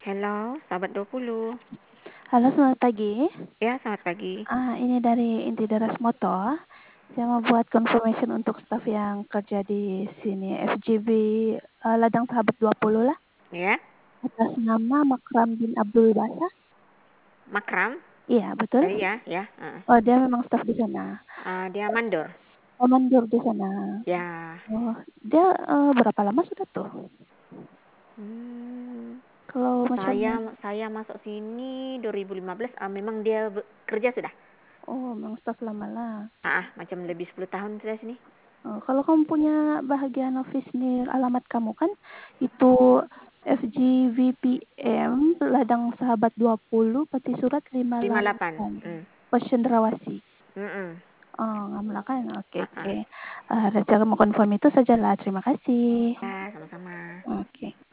Halo, sahabat 20. Halo, selamat pagi. Ya, selamat pagi. Ini dari Inti Daras Motor. Saya mau buat confirmation untuk staf yang kerja di sini, FGB Ladang Sahabat 20 lah. Ya, Atas nama Makram bin Abdul Basah. Makram. Iya, betul. Ya, ya. Oh, dia memang staf di sana. Dia mandor. Oh, mandor di sana. Ya. Oh, dia berapa lama sudah tuh? Hmm, Kalau macam saya masuk sini 2015. Memang dia kerja sudah. memang staf lama lah. Macam lebih 10 tahun sudah sini. Kalau kamu punya bahagian office nih, alamat kamu kan itu FGVPM Ladang Sahabat 20 Peti Surat 58. 58 Cendrawasih. Mm-mm. Ngamla kan? Oke, Ah, oke. ah. Rachel mau konfirm itu sajalah. Terima kasih. Ya, sama-sama. Oke.